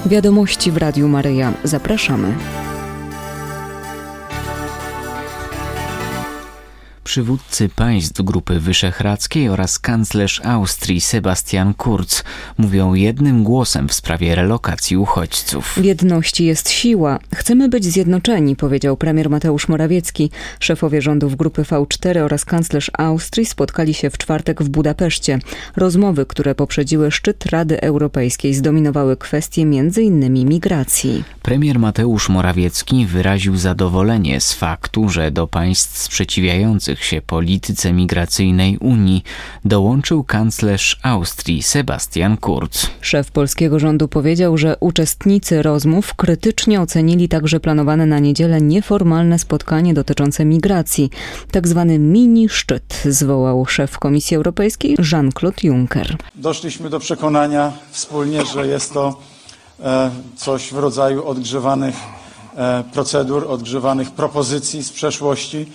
Wiadomości w Radiu Maryja. Zapraszamy. Przywódcy państw Grupy Wyszehradzkiej oraz kanclerz Austrii Sebastian Kurz mówią jednym głosem w sprawie relokacji uchodźców. W jedności jest siła. Chcemy być zjednoczeni, powiedział premier Mateusz Morawiecki. Szefowie rządów Grupy V4 oraz kanclerz Austrii spotkali się w czwartek w Budapeszcie. Rozmowy, które poprzedziły szczyt Rady Europejskiej, zdominowały kwestie m.in. migracji. Premier Mateusz Morawiecki wyraził zadowolenie z faktu, że do państw sprzeciwiających się polityce migracyjnej Unii dołączył kanclerz Austrii Sebastian Kurz. Szef polskiego rządu powiedział, że uczestnicy rozmów krytycznie ocenili także planowane na niedzielę nieformalne spotkanie dotyczące migracji. Tak zwany mini szczyt zwołał szef Komisji Europejskiej Jean-Claude Juncker. Doszliśmy do przekonania wspólnie, że jest to coś w rodzaju odgrzewanych procedur, odgrzewanych propozycji z przeszłości,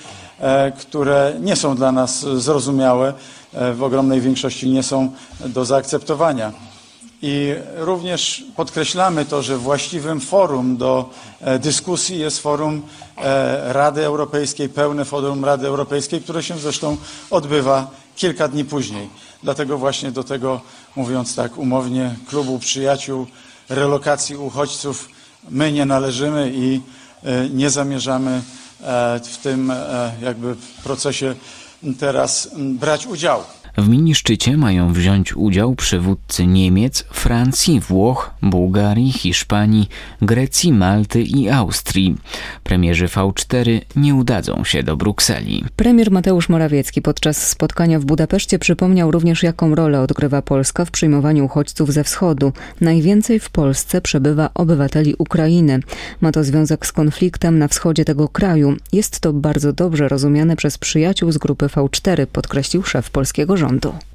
które nie są dla nas zrozumiałe, w ogromnej większości nie są do zaakceptowania. I również podkreślamy to, że właściwym forum do dyskusji jest forum Rady Europejskiej, pełne forum Rady Europejskiej, które się zresztą odbywa kilka dni później. Dlatego właśnie do tego, mówiąc tak umownie, klubu przyjaciół relokacji uchodźców my nie należymy i nie zamierzamy w tym jakby procesie teraz brać udziału. W mini-szczycie mają wziąć udział przywódcy Niemiec, Francji, Włoch, Bułgarii, Hiszpanii, Grecji, Malty i Austrii. Premierzy V4 nie udadzą się do Brukseli. Premier Mateusz Morawiecki podczas spotkania w Budapeszcie przypomniał również, jaką rolę odgrywa Polska w przyjmowaniu uchodźców ze wschodu. Najwięcej w Polsce przebywa obywateli Ukrainy. Ma to związek z konfliktem na wschodzie tego kraju. Jest to bardzo dobrze rozumiane przez przyjaciół z grupy V4, podkreślił szef polskiego rządu.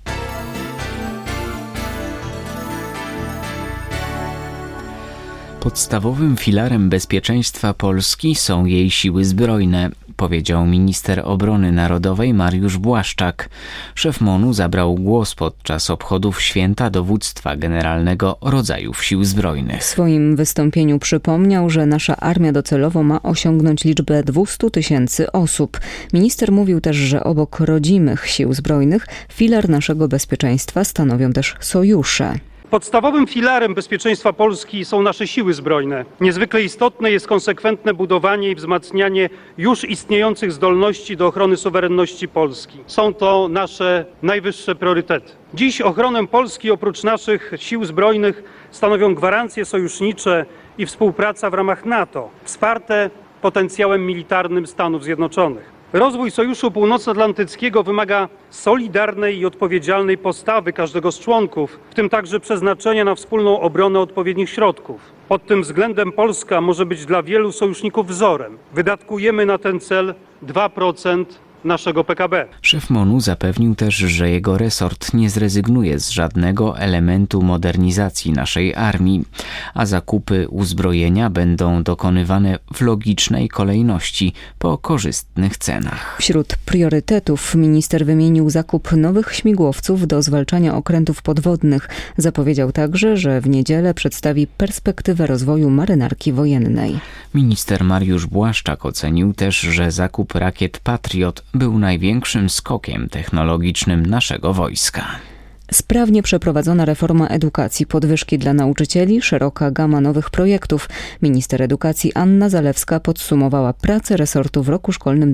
Podstawowym filarem bezpieczeństwa Polski są jej siły zbrojne, powiedział minister obrony narodowej Mariusz Błaszczak. Szef MON-u zabrał głos podczas obchodów Święta Dowództwa Generalnego Rodzajów Sił Zbrojnych. W swoim wystąpieniu przypomniał, że nasza armia docelowo ma osiągnąć liczbę 200 000 osób. Minister mówił też, że obok rodzimych sił zbrojnych filar naszego bezpieczeństwa stanowią też sojusze. Podstawowym filarem bezpieczeństwa Polski są nasze siły zbrojne. Niezwykle istotne jest konsekwentne budowanie i wzmacnianie już istniejących zdolności do ochrony suwerenności Polski. Są to nasze najwyższe priorytety. Dziś ochronę Polski oprócz naszych sił zbrojnych stanowią gwarancje sojusznicze i współpraca w ramach NATO, wsparte potencjałem militarnym Stanów Zjednoczonych. Rozwój Sojuszu Północnoatlantyckiego wymaga solidarnej i odpowiedzialnej postawy każdego z członków, w tym także przeznaczenia na wspólną obronę odpowiednich środków. Pod tym względem Polska może być dla wielu sojuszników wzorem. Wydatkujemy na ten cel 2% naszego PKB. Szef MON-u zapewnił też, że jego resort nie zrezygnuje z żadnego elementu modernizacji naszej armii, a zakupy uzbrojenia będą dokonywane w logicznej kolejności po korzystnych cenach. Wśród priorytetów minister wymienił zakup nowych śmigłowców do zwalczania okrętów podwodnych. Zapowiedział także, że w niedzielę przedstawi perspektywę rozwoju marynarki wojennej. Minister Mariusz Błaszczak ocenił też, że zakup rakiet Patriot był największym skokiem technologicznym naszego wojska. Sprawnie przeprowadzona reforma edukacji, podwyżki dla nauczycieli, szeroka gama nowych projektów. Minister edukacji Anna Zalewska podsumowała pracę resortu w roku szkolnym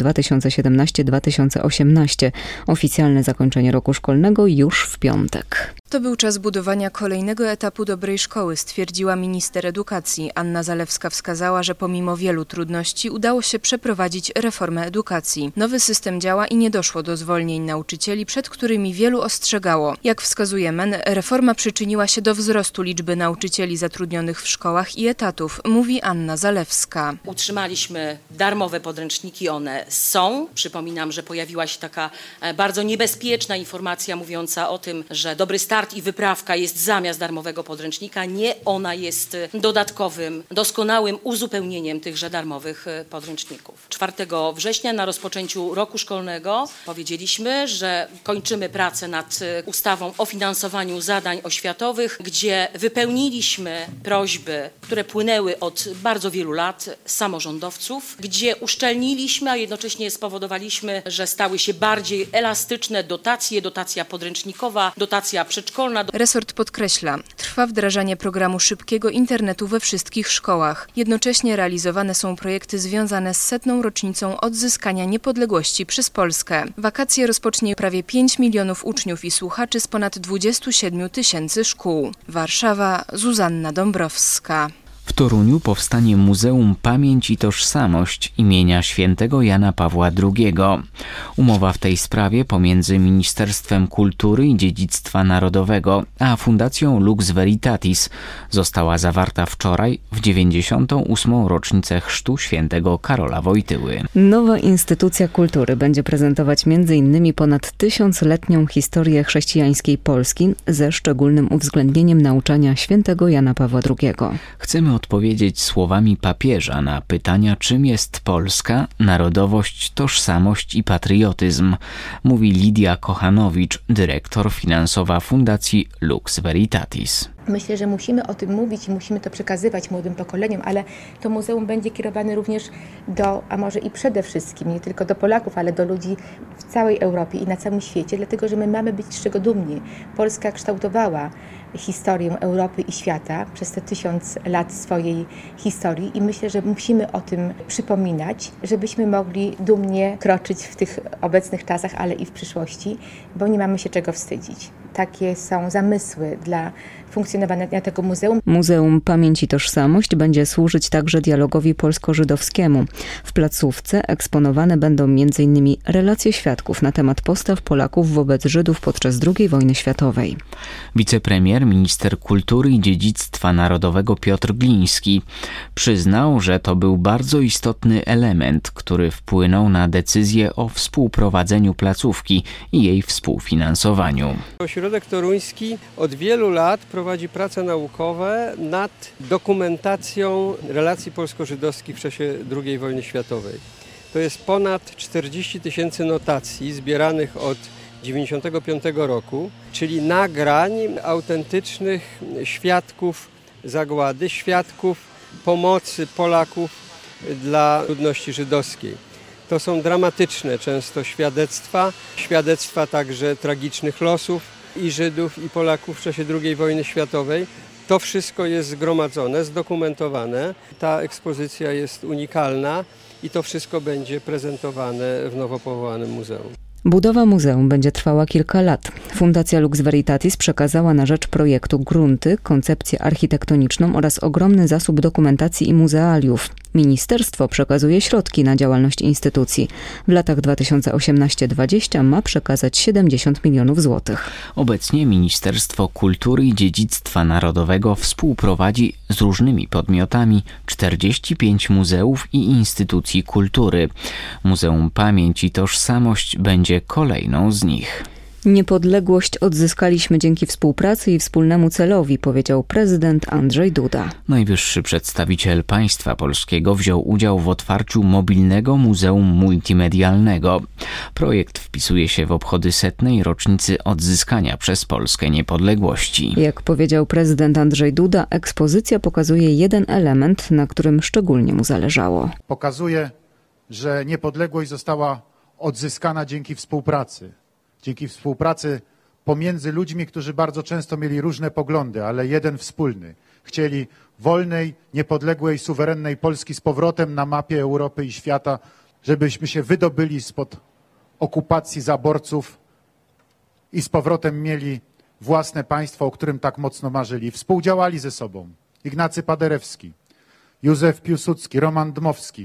2017-2018. Oficjalne zakończenie roku szkolnego już w piątek. To był czas budowania kolejnego etapu dobrej szkoły, stwierdziła minister edukacji. Anna Zalewska wskazała, że pomimo wielu trudności udało się przeprowadzić reformę edukacji. Nowy system działa i nie doszło do zwolnień nauczycieli, przed którymi wielu ostrzegało. Jak wskazuje MEN, reforma przyczyniła się do wzrostu liczby nauczycieli zatrudnionych w szkołach i etatów, mówi Anna Zalewska. Utrzymaliśmy darmowe podręczniki, one są. Przypominam, że pojawiła się taka bardzo niebezpieczna informacja mówiąca o tym, że Dobry Start start i wyprawka jest zamiast darmowego podręcznika. Nie, ona jest dodatkowym, doskonałym uzupełnieniem tychże darmowych podręczników. 4 września na rozpoczęciu roku szkolnego powiedzieliśmy, że kończymy pracę nad ustawą o finansowaniu zadań oświatowych, gdzie wypełniliśmy prośby, które płynęły od bardzo wielu lat samorządowców, gdzie uszczelniliśmy, a jednocześnie spowodowaliśmy, że stały się bardziej elastyczne dotacje, dotacja podręcznikowa, dotacja przedszkolna. Resort podkreśla, trwa wdrażanie programu szybkiego internetu we wszystkich szkołach. Jednocześnie realizowane są projekty związane z 100. rocznicą odzyskania niepodległości przez Polskę. Wakacje rozpocznie prawie 5 milionów uczniów i słuchaczy z ponad 27 000 szkół. Warszawa, Zuzanna Dąbrowska. W Toruniu powstanie Muzeum Pamięć i Tożsamość imienia świętego Jana Pawła II. Umowa w tej sprawie pomiędzy Ministerstwem Kultury i Dziedzictwa Narodowego a Fundacją Lux Veritatis została zawarta wczoraj w 98. rocznicę chrztu świętego Karola Wojtyły. Nowa instytucja kultury będzie prezentować m.in. ponad 1000-letnią historię chrześcijańskiej Polski ze szczególnym uwzględnieniem nauczania świętego Jana Pawła II. Chcemy odpowiedzieć słowami papieża na pytania, czym jest Polska, narodowość, tożsamość i patriotyzm, mówi Lidia Kochanowicz, dyrektor finansowa Fundacji Lux Veritatis. Myślę, że musimy o tym mówić i musimy to przekazywać młodym pokoleniom, ale to muzeum będzie kierowane również do, a może i przede wszystkim, nie tylko do Polaków, ale do ludzi w całej Europie i na całym świecie, dlatego że my mamy być z czego dumni. Polska kształtowała historię Europy i świata przez te 1000 lat swojej historii i myślę, że musimy o tym przypominać, żebyśmy mogli dumnie kroczyć w tych obecnych czasach, ale i w przyszłości, bo nie mamy się czego wstydzić. Takie są zamysły dla funkcjonowania tego muzeum. Muzeum Pamięć i Tożsamość będzie służyć także dialogowi polsko-żydowskiemu. W placówce eksponowane będą m.in. relacje świadków na temat postaw Polaków wobec Żydów podczas II wojny światowej. Wicepremier, minister kultury i dziedzictwa narodowego Piotr Gliński przyznał, że to był bardzo istotny element, który wpłynął na decyzję o współprowadzeniu placówki i jej współfinansowaniu. Ośrodek toruński od wielu lat prowadzi prace naukowe nad dokumentacją relacji polsko-żydowskich w czasie II wojny światowej. To jest ponad 40 000 notacji zbieranych od 1995 roku, czyli nagrań autentycznych świadków zagłady, świadków pomocy Polaków dla ludności żydowskiej. To są dramatyczne często świadectwa także tragicznych losów i Żydów, i Polaków w czasie II wojny światowej. To wszystko jest zgromadzone, zdokumentowane. Ta ekspozycja jest unikalna i to wszystko będzie prezentowane w nowo powołanym muzeum. Budowa muzeum będzie trwała kilka lat. Fundacja Lux Veritatis przekazała na rzecz projektu grunty, koncepcję architektoniczną oraz ogromny zasób dokumentacji i muzealiów. Ministerstwo przekazuje środki na działalność instytucji. W latach 2018-2020 ma przekazać 70 milionów złotych. Obecnie Ministerstwo Kultury i Dziedzictwa Narodowego współprowadzi z różnymi podmiotami 45 muzeów i instytucji kultury. Muzeum Pamięć i Tożsamość będzie kolejną z nich. Niepodległość odzyskaliśmy dzięki współpracy i wspólnemu celowi, powiedział prezydent Andrzej Duda. Najwyższy przedstawiciel państwa polskiego wziął udział w otwarciu mobilnego muzeum multimedialnego. Projekt wpisuje się w obchody 100. rocznicy odzyskania przez Polskę niepodległości. Jak powiedział prezydent Andrzej Duda, ekspozycja pokazuje jeden element, na którym szczególnie mu zależało. Pokazuje, że niepodległość została odzyskana dzięki współpracy. Dzięki współpracy pomiędzy ludźmi, którzy bardzo często mieli różne poglądy, ale jeden wspólny. Chcieli wolnej, niepodległej, suwerennej Polski z powrotem na mapie Europy i świata, żebyśmy się wydobyli spod okupacji zaborców i z powrotem mieli własne państwo, o którym tak mocno marzyli. Współdziałali ze sobą Ignacy Paderewski, Józef Piłsudski, Roman Dmowski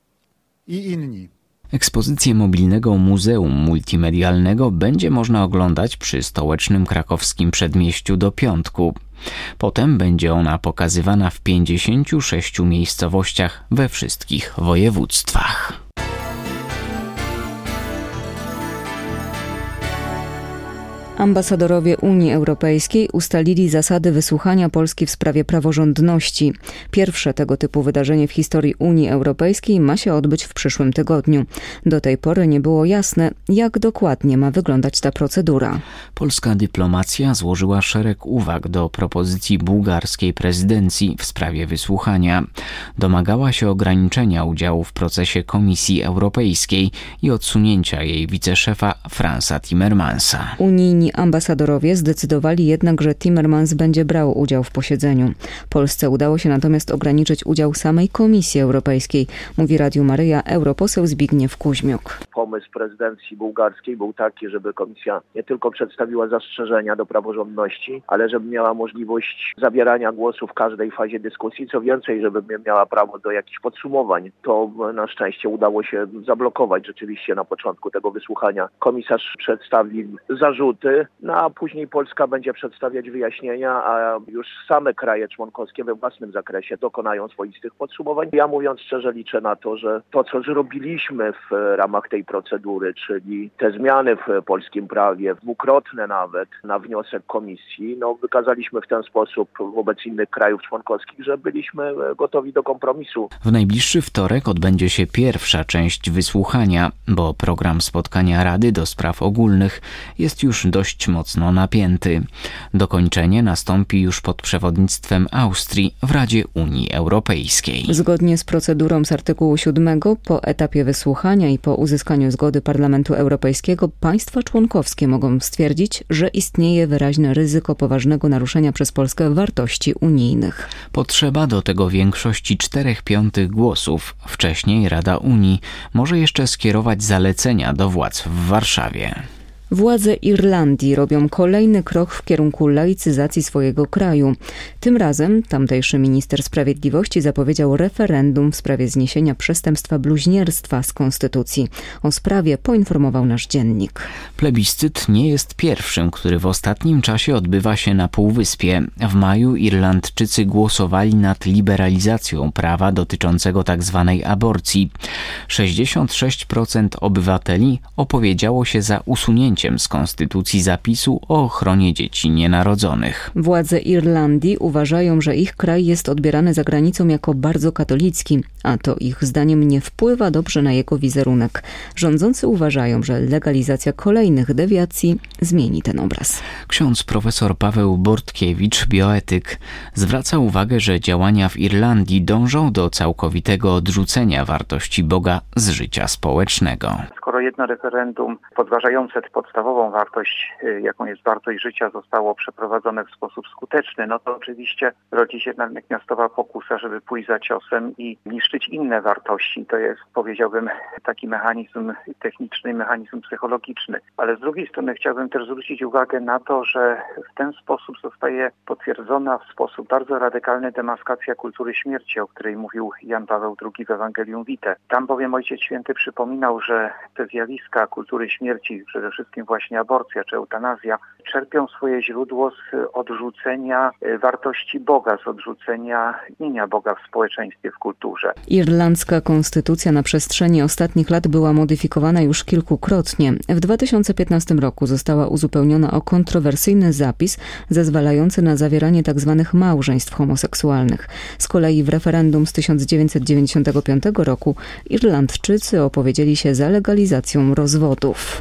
i inni. Ekspozycję mobilnego Muzeum Multimedialnego będzie można oglądać przy stołecznym krakowskim przedmieściu do piątku. Potem będzie ona pokazywana w 56 miejscowościach we wszystkich województwach. Ambasadorowie Unii Europejskiej ustalili zasady wysłuchania Polski w sprawie praworządności. Pierwsze tego typu wydarzenie w historii Unii Europejskiej ma się odbyć w przyszłym tygodniu. Do tej pory nie było jasne, jak dokładnie ma wyglądać ta procedura. Polska dyplomacja złożyła szereg uwag do propozycji bułgarskiej prezydencji w sprawie wysłuchania. Domagała się ograniczenia udziału w procesie Komisji Europejskiej i odsunięcia jej wiceszefa Fransa Timmermansa. Unijni ambasadorowie zdecydowali jednak, że Timmermans będzie brał udział w posiedzeniu. Polsce udało się natomiast ograniczyć udział samej Komisji Europejskiej, mówi Radiu Maryja europoseł Zbigniew Kuźmiuk. Pomysł prezydencji bułgarskiej był taki, żeby komisja nie tylko przedstawiła zastrzeżenia do praworządności, ale żeby miała możliwość zabierania głosu w każdej fazie dyskusji. Co więcej, żeby miała prawo do jakichś podsumowań. To na szczęście udało się zablokować rzeczywiście na początku tego wysłuchania. Komisarz przedstawi zarzuty, a później Polska będzie przedstawiać wyjaśnienia, a już same kraje członkowskie we własnym zakresie dokonają swoistych podsumowań. Ja mówiąc szczerze liczę na to, że to co zrobiliśmy w ramach tej procedury, czyli te zmiany w polskim prawie, dwukrotne nawet na wniosek komisji, wykazaliśmy w ten sposób wobec innych krajów członkowskich, że byliśmy gotowi do kompromisu. W najbliższy wtorek odbędzie się pierwsza część wysłuchania, bo program spotkania Rady do Spraw Ogólnych jest już dość mocno napięty. Dokończenie nastąpi już pod przewodnictwem Austrii w Radzie Unii Europejskiej. Zgodnie z procedurą z artykułu 7 po etapie wysłuchania i po uzyskaniu zgody Parlamentu Europejskiego państwa członkowskie mogą stwierdzić, że istnieje wyraźne ryzyko poważnego naruszenia przez Polskę wartości unijnych. Potrzeba do tego większości 4/5 głosów. Wcześniej Rada Unii może jeszcze skierować zalecenia do władz w Warszawie. Władze Irlandii robią kolejny krok w kierunku laicyzacji swojego kraju. Tym razem tamtejszy minister sprawiedliwości zapowiedział referendum w sprawie zniesienia przestępstwa bluźnierstwa z konstytucji. O sprawie poinformował nasz dziennik. Plebiscyt nie jest pierwszym, który w ostatnim czasie odbywa się na Półwyspie. W maju Irlandczycy głosowali nad liberalizacją prawa dotyczącego tzw. aborcji. 66% obywateli opowiedziało się za usunięciem z konstytucji zapisu o ochronie dzieci nienarodzonych. Władze Irlandii uważają, że ich kraj jest odbierany za granicą jako bardzo katolicki, a to ich zdaniem nie wpływa dobrze na jego wizerunek. Rządzący uważają, że legalizacja kolejnych dewiacji zmieni ten obraz. Ksiądz profesor Paweł Bortkiewicz, bioetyk, zwraca uwagę, że działania w Irlandii dążą do całkowitego odrzucenia wartości Boga z życia społecznego. Skoro jedno referendum podważające podstawową wartość, jaką jest wartość życia, zostało przeprowadzone w sposób skuteczny, to oczywiście rodzi się natychmiastowa pokusa, żeby pójść za ciosem i niszczyć inne wartości. To jest, powiedziałbym, taki mechanizm techniczny, mechanizm psychologiczny. Ale z drugiej strony chciałbym też zwrócić uwagę na to, że w ten sposób zostaje potwierdzona w sposób bardzo radykalny demaskacja kultury śmierci, o której mówił Jan Paweł II w Ewangelium Vitae. Tam bowiem Ojciec Święty przypominał, że te zjawiska kultury śmierci, przede wszystkim właśnie aborcja czy eutanazja, czerpią swoje źródło z odrzucenia wartości Boga, z odrzucenia imienia Boga w społeczeństwie, w kulturze. Irlandzka konstytucja na przestrzeni ostatnich lat była modyfikowana już kilkukrotnie. W 2015 roku została uzupełniona o kontrowersyjny zapis zezwalający na zawieranie tzw. małżeństw homoseksualnych. Z kolei w referendum z 1995 roku Irlandczycy opowiedzieli się za legalizacją rozwodów.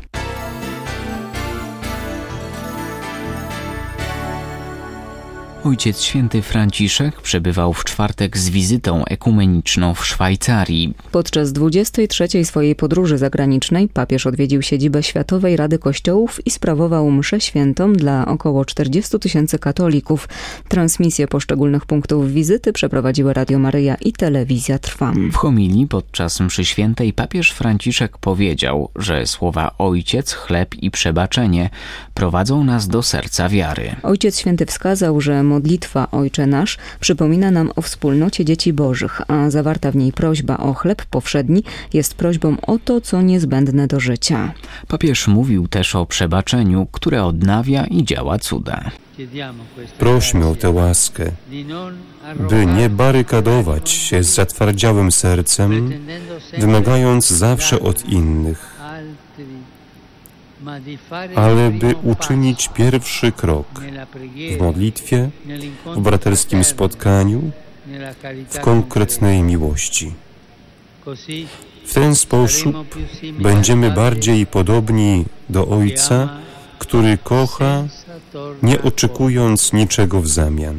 Ojciec Święty Franciszek przebywał w czwartek z wizytą ekumeniczną w Szwajcarii. Podczas 23. swojej podróży zagranicznej papież odwiedził siedzibę Światowej Rady Kościołów i sprawował mszę świętą dla około 40 000 katolików. Transmisję poszczególnych punktów wizyty przeprowadziły Radio Maryja i Telewizja Trwam. W homilii podczas mszy świętej papież Franciszek powiedział, że słowa Ojciec, chleb i przebaczenie prowadzą nas do serca wiary. Ojciec Święty wskazał, że modlitwa Ojcze Nasz przypomina nam o wspólnocie dzieci bożych, a zawarta w niej prośba o chleb powszedni jest prośbą o to, co niezbędne do życia. Papież mówił też o przebaczeniu, które odnawia i działa cuda. Prośmy o tę łaskę, by nie barykadować się z zatwardziałym sercem, wymagając zawsze od innych, ale by uczynić pierwszy krok w modlitwie, w braterskim spotkaniu, w konkretnej miłości. W ten sposób będziemy bardziej podobni do Ojca, który kocha, nie oczekując niczego w zamian.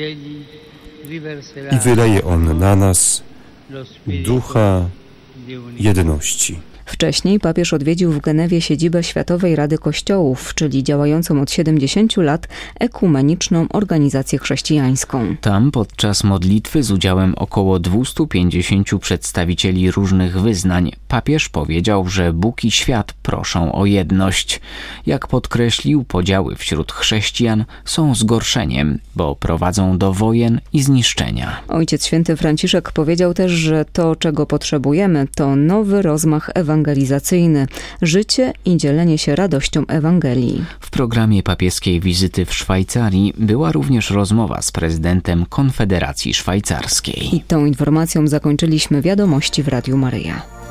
I wyleje On na nas ducha jedności. Wcześniej papież odwiedził w Genewie siedzibę Światowej Rady Kościołów, czyli działającą od 70 lat ekumeniczną organizację chrześcijańską. Tam podczas modlitwy z udziałem około 250 przedstawicieli różnych wyznań papież powiedział, że Bóg i świat proszą o jedność. Jak podkreślił, podziały wśród chrześcijan są zgorszeniem, bo prowadzą do wojen i zniszczenia. Ojciec Święty Franciszek powiedział też, że to, czego potrzebujemy, to nowy rozmach ewangelizacyjny, życie i dzielenie się radością Ewangelii. W programie papieskiej wizyty w Szwajcarii była również rozmowa z prezydentem Konfederacji Szwajcarskiej. I tą informacją zakończyliśmy wiadomości w Radiu Maryja.